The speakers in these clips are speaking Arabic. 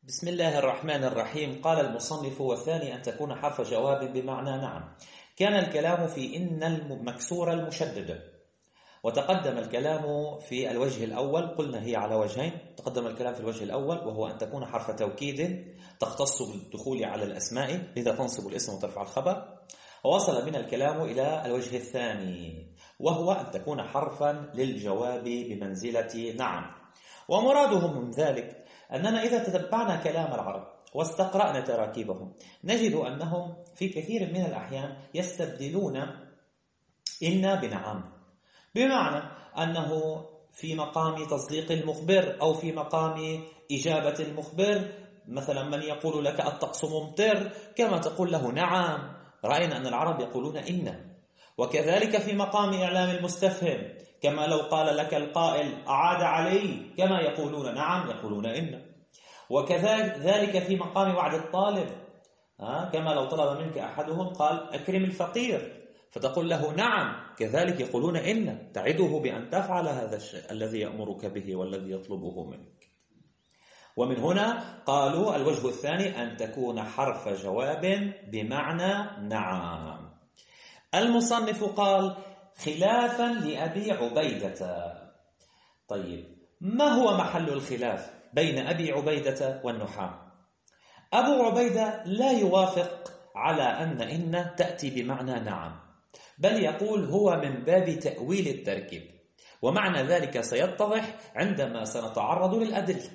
بسم الله الرحمن الرحيم. قال المصنف: والثاني أن تكون حرف جواب بمعنى نعم. كان الكلام في إن المكسورة المشددة، وتقدم الكلام في الوجه الأول، قلنا هي على وجهين. تقدم الكلام في الوجه الأول وهو أن تكون حرف توكيد تختص بالدخول على الأسماء، لذا تنصب الاسم وترفع الخبر. ووصل بنا الكلام إلى الوجه الثاني وهو أن تكون حرفا للجواب بمنزلة نعم. ومرادهم من ذلك أننا إذا تتبعنا كلام العرب واستقرأنا تراكيبهم نجد أنهم في كثير من الأحيان يستبدلون إن بنعم، بمعنى أنه في مقام تصديق المخبر أو في مقام إجابة المخبر، مثلا من يقول لك الطقس ممطر كما تقول له نعم. رأينا أن العرب يقولون إن. وكذلك في مقام إعلام المستفهم، كما لو قال لك القائل أعاد علي كما يقولون نعم، يقولون إن. وكذلك في مقام وعد الطالب، كما لو طلب منك أحدهم قال أكرم الفقير فتقول له نعم، كذلك يقولون إن، تعده بأن تفعل هذا الشيء الذي يأمرك به والذي يطلبه منك. ومن هنا قالوا الوجه الثاني أن تكون حرف جواب بمعنى نعم. المصنف قال: خلافا لأبي عبيدة. طيب، ما هو محل الخلاف بين أبي عبيدة والنحاة؟ أبو عبيدة لا يوافق على أن تأتي بمعنى نعم، بل يقول هو من باب تأويل التركيب، ومعنى ذلك سيتضح عندما سنتعرض للأدلة.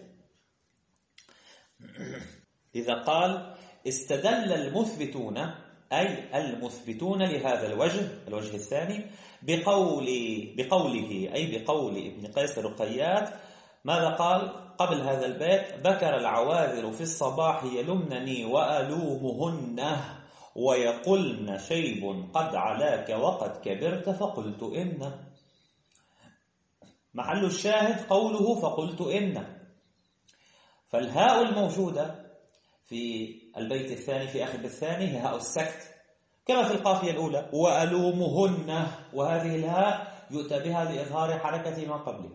إذا قال استدل المثبتون، أي المثبتون لهذا الوجه الثاني بقوله أي بقول ابن قيس الرقيات. ماذا قال قبل هذا البيت؟ بكر العواذل في الصباح يلمنني وألومهن ويقولن شيب قد علاك وقد كبرت فقلت إن. محل الشاهد قوله فقلت إن. فالهاء الموجودة في البيت الثاني في آخر الثاني هي هاء السكت كما في القافية الأولى وألومهن، وهذه الهاء يؤتى بها لإظهار حركة ما قبله.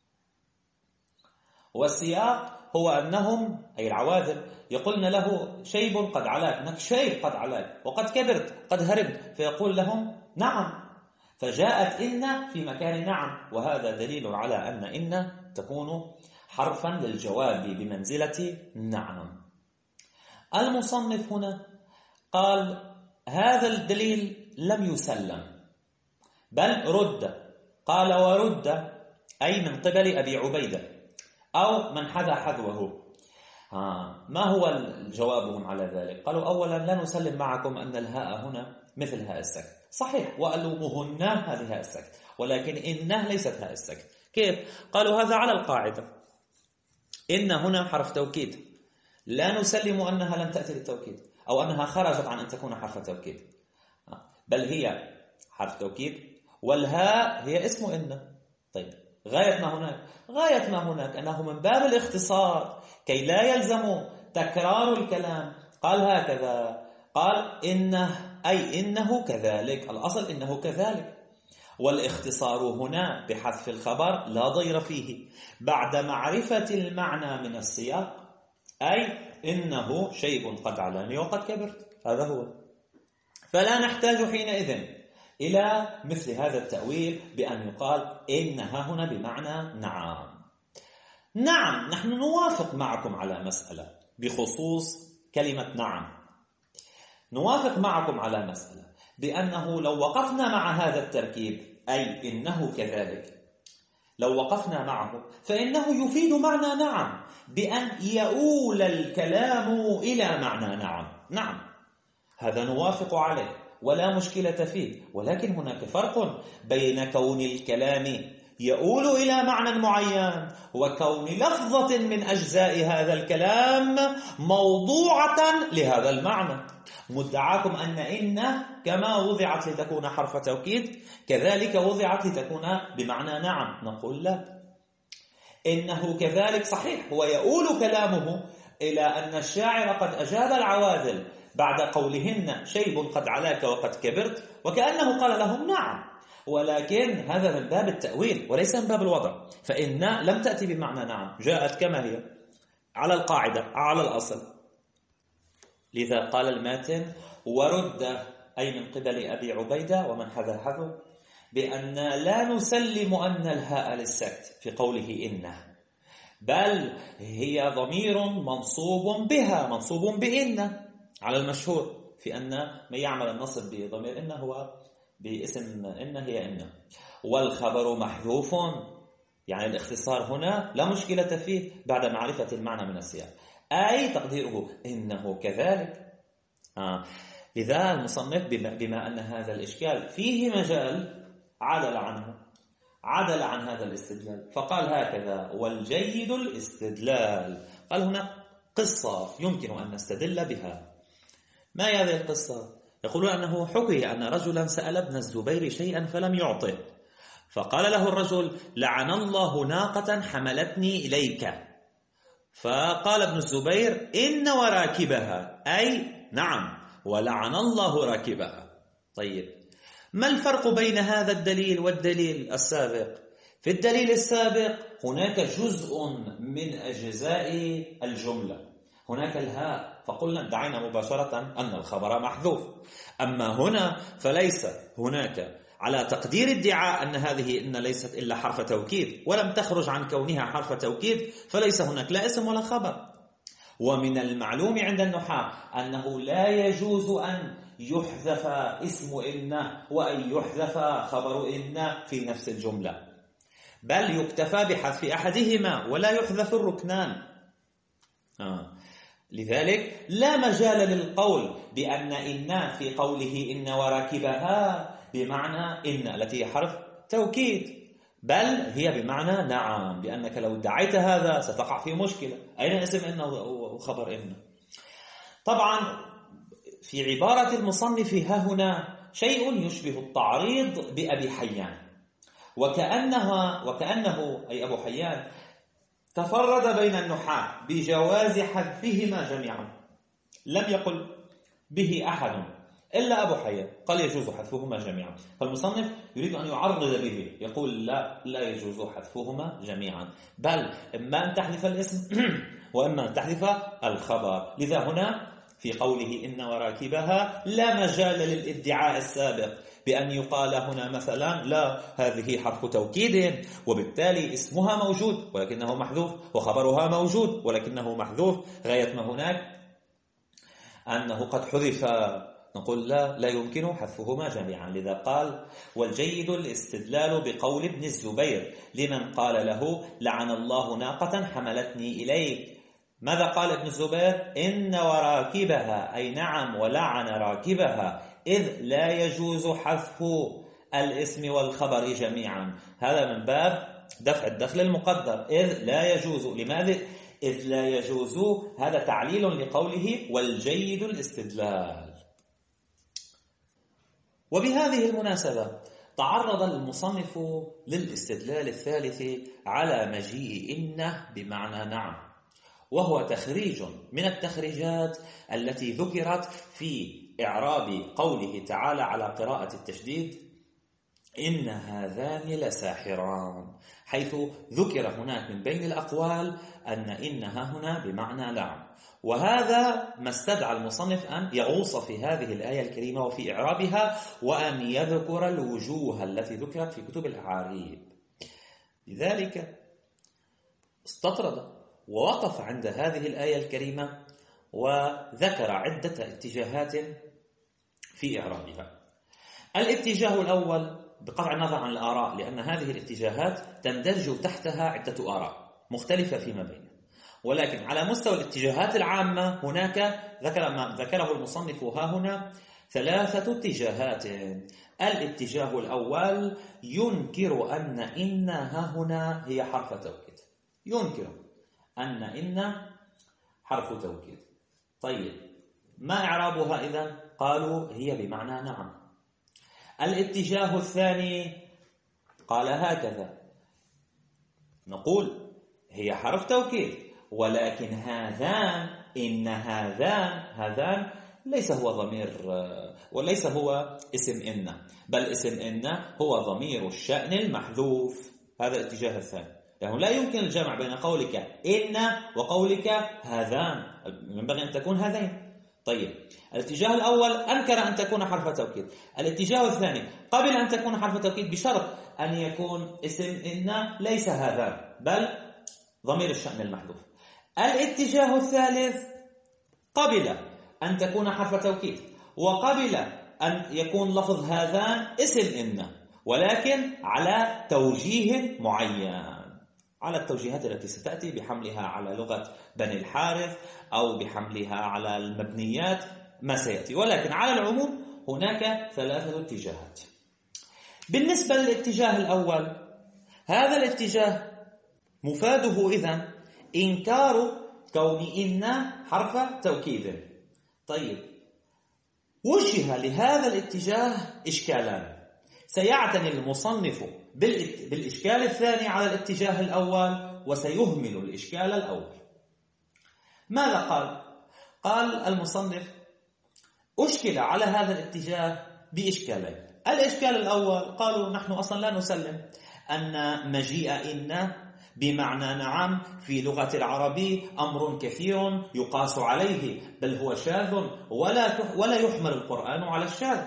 والسياق هو أنهم أي العواذل يقولن له شيب قد علاك، أنك شيب قد علاك وقد كبرت قد هرمت، فيقول لهم نعم، فجاءت إن في مكان نعم، وهذا دليل على أن إن تكون حرفا للجواب بمنزلة نعم. المصنف هنا قال هذا الدليل لم يسلم بل رد. قال ورد أي من قبل أبي عبيدة أو من حذا حذوه. ما هو الجوابهم على ذلك؟ قالوا أولا لا نسلم معكم أن الهاء هنا مثل هاء السكت، صحيح وألومهن هذه هاء السكت، ولكن إنه ليست هاء السكت. كيف؟ قالوا هذا على القاعدة، إن هنا حرف توكيد، لا نسلم أنها لم تأتي للتوكيد أو أنها خرجت عن أن تكون حرف توكيد، بل هي حرف توكيد والهاء هي اسم إن. طيب، غاية ما هناك أنه من باب الاختصار كي لا يلزم تكرار الكلام، قال هكذا، قال إنه أي إنه كذلك، الأصل إنه كذلك، والاختصار هنا بحذف الخبر لا ضير فيه بعد معرفة المعنى من السياق، أي إنه شيء قد علاني وقد كبرت، هذا هو. فلا نحتاج حينئذ إلى مثل هذا التأويل بأن يقال إنها هنا بمعنى نعم. نعم، نحن نوافق معكم على مسألة بخصوص كلمة نعم، نوافق معكم على مسألة بأنه لو وقفنا مع هذا التركيب أي إنه كذلك، لو وقفنا معه فإنه يفيد معنى نعم بأن يؤول الكلام إلى معنى نعم، هذا نوافق عليه ولا مشكلة فيه، ولكن هناك فرق بين كون الكلام يؤول إلى معنى معين وكون لفظة من أجزاء هذا الكلام موضوعة لهذا المعنى. مدعاكم أن كما وضعت لتكون حرف توكيد كذلك وضعت لتكون بمعنى نعم، نقول لا، إنه كذلك صحيح، هو يؤول كلامه إلى أن الشاعر قد أجاب العواذل بعد قولهن شيب قد علاك وقد كبرت، وكأنه قال لهم نعم، ولكن هذا من باب التأويل وليس من باب الوضع، فإن لم تأتي بمعنى نعم، جاءت كما هي على القاعدة على الأصل. لذا قال الماتن ورد أي من قبل أبي عبيدة ومن حذا بأن لا نسلم أن الهاء للسكت في قوله إنه، بل هي ضمير منصوب بها، منصوب بإن على المشهور في أن من يعمل النصب بضمير إن هو باسم إن هي إن، والخبر محذوف، يعني الاختصار هنا لا مشكلة فيه بعد معرفة المعنى من السياق، أي تقديره إنه كذلك. لذا المصنف بما أن هذا الإشكال فيه مجال عدل عن هذا الاستدلال، فقال هكذا: والجيد الاستدلال. قال هنا قصة يمكن أن نستدل بها. ما هذه القصة؟ يقولون أنه حكي أن رجلا سأل ابن الزبير شيئا فلم يعطه، فقال له الرجل: لعن الله ناقة حملتني إليك. فقال ابن الزبير: إن وراكبها، أي نعم، ولعن الله راكبها. طيب، ما الفرق بين هذا الدليل والدليل السابق؟ في الدليل السابق هناك جزء من أجزاء الجملة، هناك الهاء، فقلنا ادعينا مباشرة أن الخبر محذوف. أما هنا فليس هناك على تقدير ادعاء أن هذه إن ليست إلا حرف توكيد، ولم تخرج عن كونها حرف توكيد، فليس هناك لا اسم ولا خبر. ومن المعلوم عند النحاة أنه لا يجوز أن يحذف اسم إن وأن يحذف خبر إن في نفس الجملة، بل يكتفى بحذف أحدهما ولا يحذف الركنان. لذلك لا مجال للقول بأن إن في قوله إن وراكبها بمعنى إن التي هي حرف توكيد، بل هي بمعنى نعم، لأنك لو ادعيت هذا ستقع في مشكلة. أين اسم إن وخبر إن؟ طبعا في عبارة المصنف ها هنا شيء يشبه التعريض بأبي حيان، وكأنه أي أبو حيان تفرد بين النحاة بجواز حذفهما جميعا، لم يقل به أحد إلا أبو حيان، قال يجوز حذفهما جميعا. فالمصنف يريد أن يعرض به، يقول لا يجوز حذفهما جميعا، بل إما أن تحذف الاسم وإما أن تحذف الخبر. لذا هنا في قوله إن وراكبها لا مجال للادعاء السابق بأن يقال هنا مثلا لا هذه حرف توكيد وبالتالي اسمها موجود ولكنه محذوف، وخبرها موجود ولكنه محذوف، غاية ما هناك أنه قد حذف. نقول لا يمكن حذفهما جميعا. لذا قال والجيد الاستدلال بقول ابن الزبير لمن قال له لعن الله ناقة حملتني إليك. ماذا قال ابن الزبير؟ إن وراكبها، أي نعم ولعن راكبها، إذ لا يجوز حذف الاسم والخبر جميعا. هذا من باب دفع الدخل المقدر، إذ لا يجوز. لماذا إذ لا يجوز؟ هذا تعليل لقوله والجيد الاستدلال. وبهذه المناسبة تعرض المصنف للاستدلال الثالث على مجيء إنه بمعنى نعم، وهو تخريج من التخريجات التي ذكرت في إعراب قوله تعالى على قراءة التشديد إن هذان لساحران، حيث ذكر هناك من بين الأقوال أن إنها هنا بمعنى نعم. وهذا ما استدعى المصنف أن يغوص في هذه الآية الكريمة وفي إعرابها، وأن يذكر الوجوه التي ذكرت في كتب الأعاريب. لذلك استطرد ووقف عند هذه الآية الكريمة وذكر عدة اتجاهات في إعرابها. الاتجاه الأول بقطع النظر عن الآراء، لأن هذه الاتجاهات تندرج تحتها عدة آراء مختلفة فيما بينها، ولكن على مستوى الاتجاهات العامة هناك ما ذكره المصنف ها هنا 3 اتجاهات. الاتجاه الأول ينكر أن إن ها هنا هي حرف توكيد، ينكر أن إن حرف توكيد. طيب، ما إعرابها إذن؟ قالوا هي بمعنى نعم. الاتجاه الثاني قال هكذا، نقول هي حرف توكيد، ولكن هذان إن هذان ليس هو ضمير وليس هو اسم إن، بل اسم إن هو ضمير الشأن المحذوف. هذا الاتجاه الثاني، يعني لا يمكن الجمع بين قولك إن وقولك هذان، ينبغي أن تكون هذين. طيب، الاتجاه الأول أنكر أن تكون حرف توكيد. الاتجاه الثاني قبل أن تكون حرف توكيد بشرط أن يكون اسم إن ليس هذان بل ضمير الشأن المحذوف. الاتجاه الثالث قبل أن تكون حرف توكيد، وقبل أن يكون لفظ هذان اسم إن، ولكن على توجيه معين، على التوجيهات التي ستأتي بحملها على لغة بني الحارث أو بحملها على المبنيات ما سيأتي، ولكن على العموم هناك 3 اتجاهات. بالنسبة للاتجاه الأول، هذا الاتجاه مفاده إذن إنكار كون إن حرف توكيد. طيب، وجه لهذا الاتجاه إشكالان، سيعتني المصنف بالإشكال الثاني على الاتجاه الأول وسيهمل الإشكال الأول. ماذا قال؟ قال المصنف أشكل على هذا الاتجاه بإشكالين. الإشكال الأول، قالوا نحن أصلا لا نسلم أن مجيء إن بمعنى نعم في لغة العربي أمر كثير يقاس عليه، بل هو شاذ ولا يحمل القرآن على الشاذ.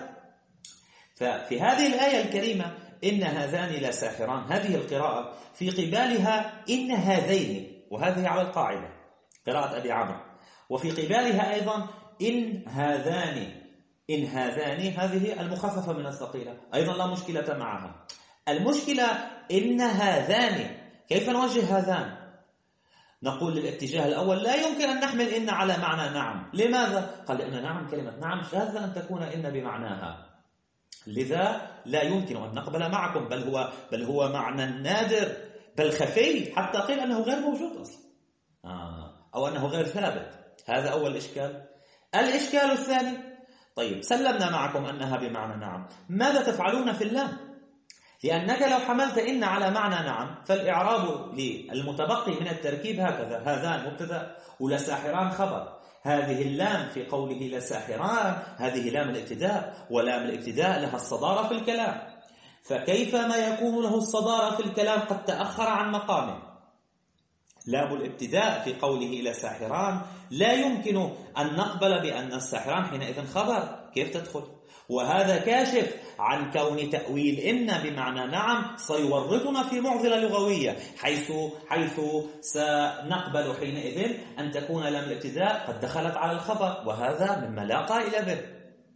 ففي هذه الآية الكريمة إن هذان لساحران، هذه القراءة في قبالها إن هذين، وهذه على القاعدة قراءة أبي عمرو، وفي قبالها أيضا إن هذان. إن هذان هذه المخففة من الثقيلة أيضا لا مشكلة معها. المشكلة إن هذان، كيف نوجه هذان؟ نقول للاتجاه الأول لا يمكن أن نحمل إن على معنى نعم. لماذا؟ قال لأن نعم كلمة نعم شاذة أن تكون إن بمعناها، لذا لا يمكن أن نقبل معكم، بل هو معنى نادر بل خفي، حتى قيل أنه غير موجود أصلا أو أنه غير ثابت. هذا أول إشكال. الإشكال الثاني، طيب سلمنا معكم أنها بمعنى نعم، ماذا تفعلون في اللام؟ لأنك لو حملت إن على معنى نعم فالإعراب للمتبقي من التركيب هكذا: هذان مبتدأ ولساحران خبر. هذه اللام في قوله لساحران هذه لام الابتداء، ولام الابتداء لها الصدارة في الكلام، فكيف ما يكون له الصدارة في الكلام قد تأخر عن مقامه؟ لام الابتداء في قوله لساحران لا يمكن أن نقبل بأن الساحران حينئذ خبر، كيف تدخل؟ وهذا كاشف عن كون تأويل إن بمعنى نعم سيورطنا في معضلة لغوية، حيث سنقبل حينئذ أن تكون لام الابتداء قد دخلت على الخبر، وهذا مما لا قائل به.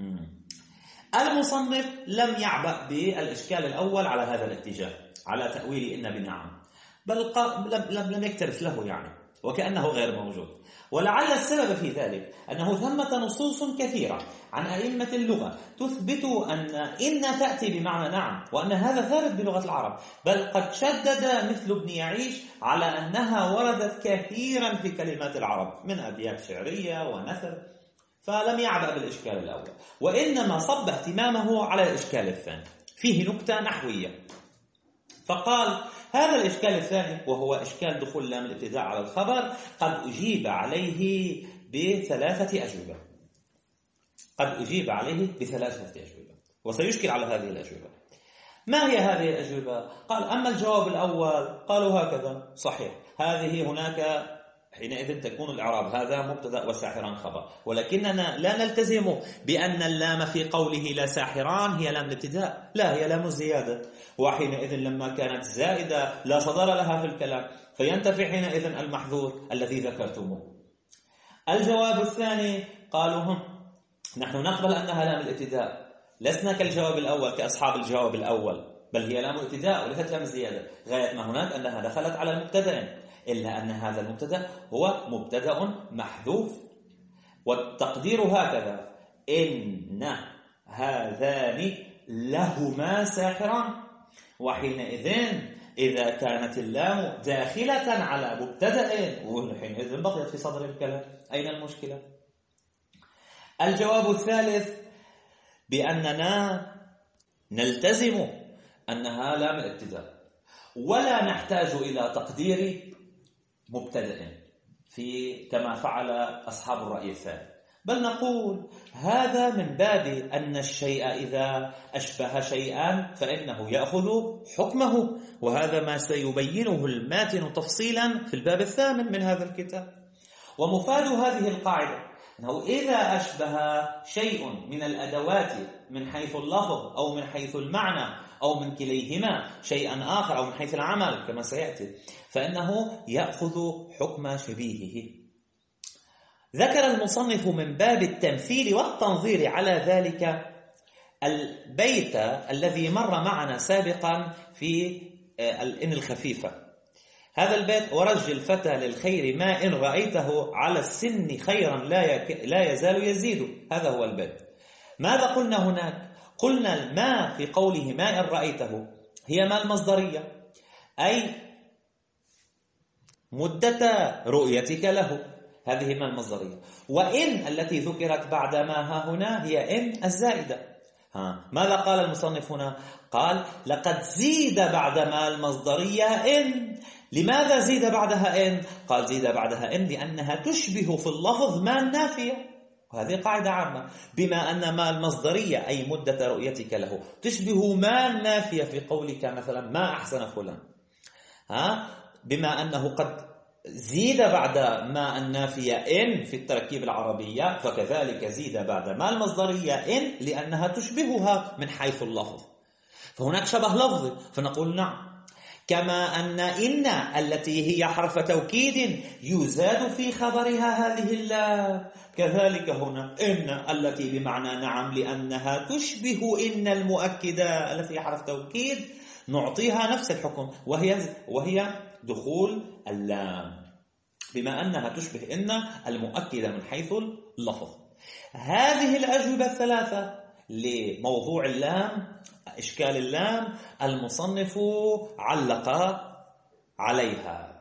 المصنف لم يعبأ بالإشكال الأول على هذا الاتجاه، على تأويل إن بنعم، بل لم يكترث له يعني، وكأنه غير موجود. ولعل السبب في ذلك أنه ثمة نصوص كثيرة عن أئمة اللغة تثبت أن تأتي بمعنى نعم، وأن هذا ثابت بلغة العرب، بل قد شدد مثل ابن يعيش على أنها وردت كثيرا في كلمات العرب من أبيات شعرية ونثر، فلم يعبأ بالإشكال الأول، وإنما صب اهتمامه على الإشكال الثاني. فيه نكتة نحوية، فقال هذا الإشكال الثاني وهو إشكال دخول لام الابتداء على الخبر قد أجيب عليه بثلاثة أجوبة. وسيشكل على هذه الأجوبة. ما هي هذه الأجوبة؟ قال أما الجواب الأول قالوا هكذا صحيح، هذه هناك حينئذ تكون الإعراب هذا مبتدأ وساحران خبر، ولكننا لا نلتزم بأن اللام في قوله لا ساحران هي لام الابتداء، لا، هي لام الزيادة، وحينئذ لما كانت زائدة لا صدر لها في الكلام، فينتفي حينئذ المحذور الذي ذكرتموه. الجواب الثاني قالوا نحن نقبل أنها لام الابتداء، لسنا كالجواب الأول كأصحاب الجواب الأول، بل هي لام الابتداء وليست لام الزيادة، غاية ما هناك أنها دخلت على المبتدأ، إلا أن هذا المبتدأ هو مبتدأ محذوف، والتقدير هكذا: إن هذان لهما ساحران. وحينئذ إذا كانت اللام داخلة على مبتدأ وحينئذ بقيت في صدر الكلام، أين المشكلة؟ الجواب الثالث بأننا نلتزم أنها لام الابتداء ولا نحتاج إلى تقدير مبتدأ كما فعل أصحاب الرأي الثاني، بل نقول هذا من باب أن الشيء إذا أشبه شيئا فإنه يأخذ حكمه، وهذا ما سيبينه الماتن تفصيلا في الباب الثامن من هذا الكتاب. ومفاد هذه القاعدة أنه إذا أشبه شيء من الأدوات من حيث اللفظ أو من حيث المعنى أو من كليهما شيئا آخر أو من حيث العمل كما سيأتي، فإنه يأخذ حكم شبيهه. ذكر المصنف من باب التمثيل والتنظير على ذلك البيت الذي مر معنا سابقا في الإن الخفيفة. هذا البيت: ورج الفتى للخير ما إن رأيته على السن خيرا لا يزال يزيد. هذا هو البيت. ماذا قلنا هناك؟ قلنا ما في قوله ما إن رأيته هي ما المصدرية، أي مدة رؤيتك له، هذه ما المصدرية. وإن التي ذكرت بعد ما ها هنا هي إن الزائدة. ماذا قال المصنف هنا؟ قال لقد زيد بعد ما المصدرية إن. لماذا زيد بعدها إن؟ قال زيد بعدها إن لأنها تشبه في اللفظ ما النافية، وهذه قاعدة عامة. بما أن ما المصدرية أي مدة رؤيتك له تشبه ما النافية في قولك مثلا ما أحسن فلان، بما أنه قد زيد بعد ما النافية إن في التركيب العربية، فكذلك زيد بعد ما المصدرية إن لأنها تشبهها من حيث اللفظ، فهناك شبه لفظي، فنقول نعم. كما أن إن التي هي حرف توكيد يزاد في خبرها هذه اللام، كذلك هنا إن التي بمعنى نعم لأنها تشبه إن المؤكدة التي هي حرف توكيد نعطيها نفس الحكم، وهي دخول اللام، بما أنها تشبه إن المؤكدة من حيث اللفظ. هذه الأجوبة الثلاثة لموضوع اللام، إشكال اللام، المصنف علق عليها.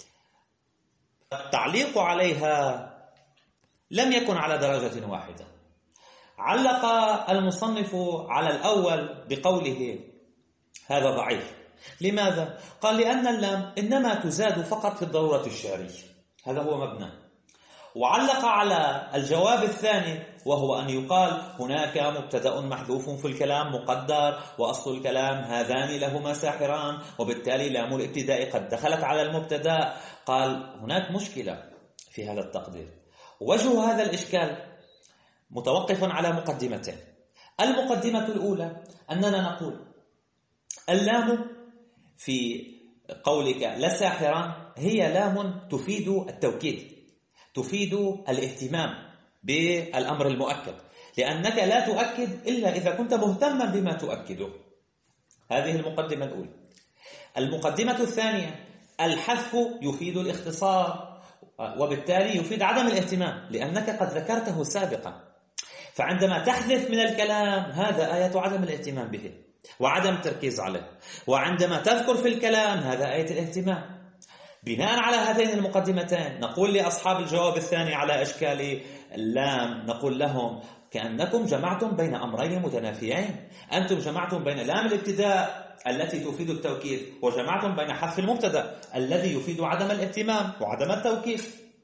التعليق عليها لم يكن على درجة واحدة. علق المصنف على الأول بقوله هذا ضعيف. لماذا؟ قال لأن اللام إنما تزاد فقط في الضرورة الشعرية، هذا هو مبنى. وعلق على الجواب الثاني وهو أن يقال هناك مبتدأ محذوف في الكلام مقدر، وأصل الكلام هذان لهما ساحران، وبالتالي لام الابتداء قد دخلت على المبتدأ. قال هناك مشكلة في هذا التقدير. وجه هذا الإشكال متوقف على مقدمتين. المقدمة الأولى أننا نقول اللام في قولك لساحران هي لام تفيد التوكيد، تفيد الاهتمام بالأمر المؤكد، لأنك لا تؤكد إلا إذا كنت مهتما بما تؤكده. هذه المقدمة الأولى. المقدمة الثانية الحذف يفيد الاختصار، وبالتالي يفيد عدم الاهتمام، لأنك قد ذكرته سابقا. فعندما تحذف من الكلام هذا آية عدم الاهتمام به وعدم التركيز عليه، وعندما تذكر في الكلام هذا آية الاهتمام. بناء على هاتين المقدمتين نقول لأصحاب الجواب الثاني على أشكال اللام، نقول لهم كأنكم جمعتم بين أمرين متنافيين. أنتم جمعتم بين لام الابتداء التي تفيد التوكيد، وجمعتم بين حذف المبتدأ الذي يفيد عدم الاهتمام وعدم التوكيد.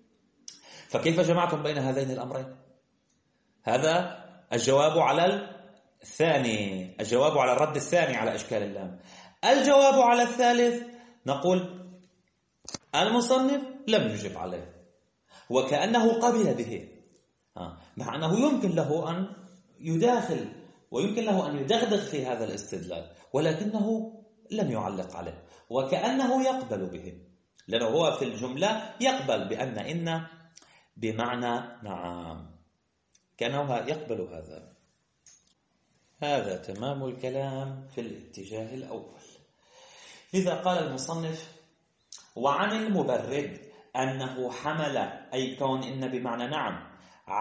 فكيف جمعتم بين هذين الأمرين؟ هذا الجواب على الثاني، الجواب على الرد الثاني على إشكال اللام. الجواب على الثالث نقول المصنف لم يجب عليه، وكأنه قبل به، مع أنه يمكن له أن يداخل ويمكن له أن يدغدغ في هذا الاستدلال، ولكنه لم يعلق عليه، وكأنه يقبل به، لأنه هو في الجملة يقبل بأن إن بمعنى نعم، كأنه يقبل هذا. هذا تمام الكلام في الاتجاه الأول. لذا قال المصنف وعن المبرد أنه حمل، أي كون إن بمعنى نعم،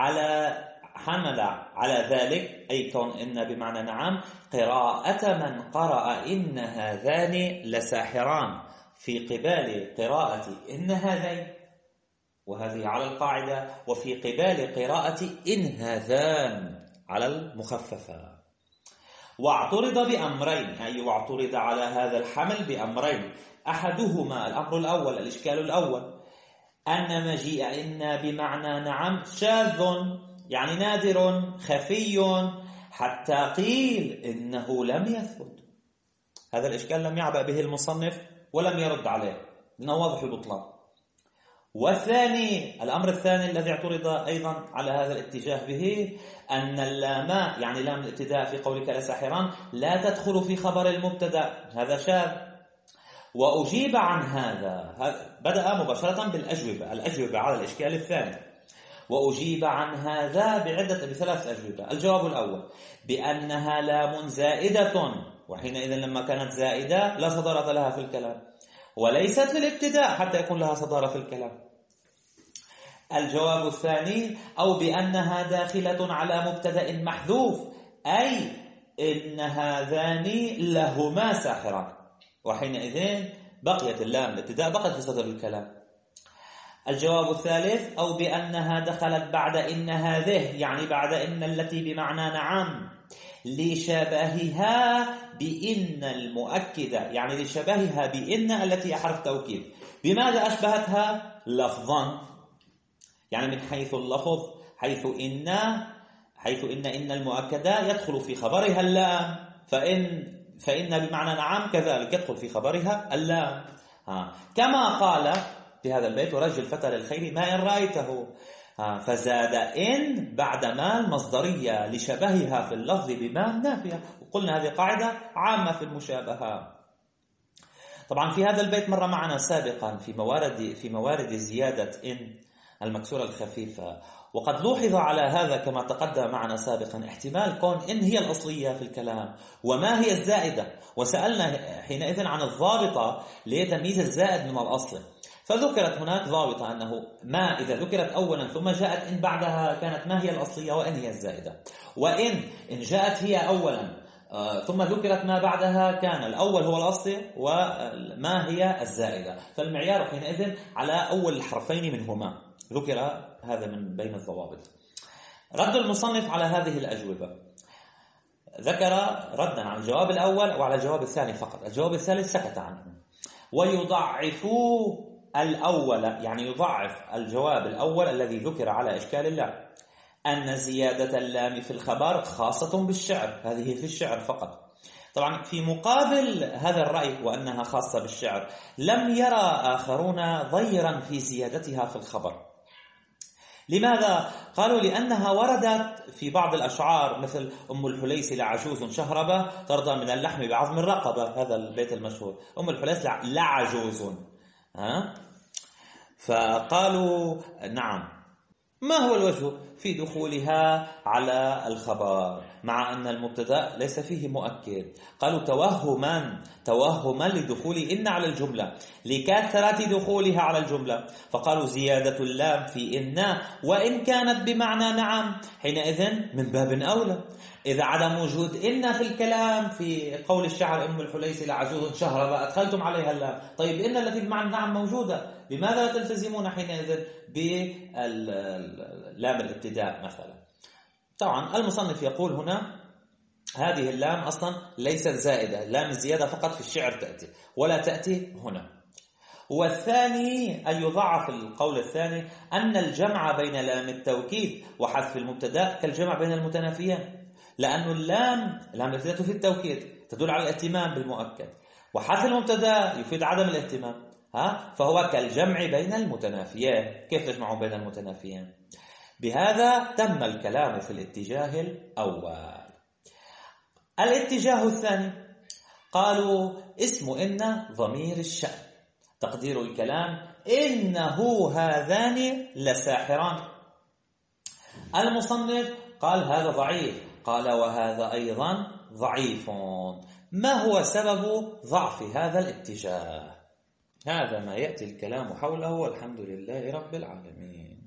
حمل على ذلك، أي كون إن بمعنى نعم، قراءة من قرأ إن هذان لساحران في قبال قراءة إن هذين، وهذه على القاعدة، وفي قبال قراءة إن هذان على المخففة. واعترض بأمرين، أي واعترض على هذا الحمل بأمرين. أحدهما الأمر الأول، الإشكال الأول، أن مجيء إن بمعنى نعم شاذ يعني نادر خفي حتى قيل إنه لم يثبت. هذا الإشكال لم يعبأ به المصنف ولم يرد عليه لأنه واضح البطلان. والثاني، الأمر الثاني الذي اعترض أيضا على هذا الاتجاه به، أن اللام يعني لام الابتداء في قولك لساحران لا تدخل في خبر المبتدأ، هذا شاذ. وأجيب عن هذا بدأ مباشرة الأجوبة على الإشكال الثاني. وأجيب عن هذا بثلاث أجوبة. الجواب الأول بأنها لام زائدة، وحينئذ لما كانت زائدة لا صدارة لها في الكلام، وليست للابتداء حتى يكون لها صدارة في الكلام. الجواب الثاني أو بأنها داخلة على مبتدأ محذوف، أي إن هذان لهما ساحران، وحينئذ بقيت اللام الابتداء بقيت في صدر الكلام. الجواب الثالث أو بأنها دخلت بعد إن هذه، يعني بعد إن التي بمعنى نعم، لشبهها بإن المؤكدة، يعني لشبهها بإن التي حرف توكيد. بماذا أشبهتها؟ لفظا، يعني من حيث اللفظ، حيث إن المؤكدة يدخل في خبرها اللام، فإن بمعنى نعم كذلك يدخل في خبرها اللام. كما قال في هذا البيت ورجل الفتى للخير ما إن رأيته، فزاد إن بعد ما المصدرية لشبهها في اللفظ بما نافية. وقلنا هذه قاعدة عامة في المشابهة. طبعا في هذا البيت مر معنا سابقا في موارد زيادة إن المكسورة الخفيفة، وقد لوحظ على هذا كما تقدم معنا سابقا احتمال كون إن هي الأصلية في الكلام وما هي الزائدة، وسألنا حينئذ عن الضابطة لتمييز الزائد من الأصل، فذكرت هناك ضابطة أنه ما إذا ذكرت أولا ثم جاءت إن بعدها كانت ما هي الأصلية وإن هي الزائدة، وإن جاءت هي أولا ثم ذكرت ما بعدها كان الأول هو الأصلي وما هي الزائدة، فالمعيار حينئذ على أول الحرفين منهما، ذكر هذا من بين الضوابط. رد المصنف على هذه الأجوبة ذكر ردا على الجواب الأول وعلى الجواب الثاني فقط، الجواب الثالث سكت عنه. ويضعفوا الأول، يعني يضعف الجواب الأول الذي ذكر على إشكال الله، أن زيادة اللام في الخبر خاصة بالشعر، هذه في الشعر فقط. طبعا في مقابل هذا الرأي وأنها خاصة بالشعر لم يرى آخرون ضيرا في زيادتها في الخبر. لماذا؟ قالوا لأنها وردت في بعض الأشعار مثل أم الحليس لعجوز شهربة ترضى من اللحم بعظم الرقبة، هذا البيت المشهور، أم الحليس لعجوز، فقالوا نعم، ما هو الوجه في دخولها على الخبر مع أن المبتدأ ليس فيه مؤكد؟ قالوا توهما لدخول إن على الجملة لكثرة دخولها على الجملة، فقالوا زيادة اللام في إن وإن كانت بمعنى نعم حينئذ من باب أولى. إذا عدم وجود إن في الكلام في قول الشعر أم الحليس لعجوز شهربة أدخلتم عليها اللام، طيب إن التي بمعنى نعم موجودة، لماذا لا تلتزمون حينئذ بلام الابتداء مثلا؟ طبعا المصنف يقول هنا هذه اللام أصلا ليست زائدة، لام الزيادة فقط في الشعر تأتي ولا تأتي هنا. والثاني أن يضعف القول الثاني أن الجمع بين لام التوكيد وحذف المبتدأ كالجمع بين المتنافيين، لأن اللام الابتداء في التوكيد تدل على الاهتمام بالمؤكد، وحذف المبتدأ يفيد عدم الاهتمام، فهو كالجمع بين المتنافيين. كيف تجمعون بين المتنافيين؟ بهذا تم الكلام في الاتجاه الأول. الاتجاه الثاني قالوا اسم إن ضمير الشأن، تقدير الكلام إنه هذان لساحران. المصنف قال هذا ضعيف، قال وهذا أيضا ضعيف. ما هو سبب ضعف هذا الاتجاه؟ هذا ما يأتي الكلام حوله، والحمد لله رب العالمين.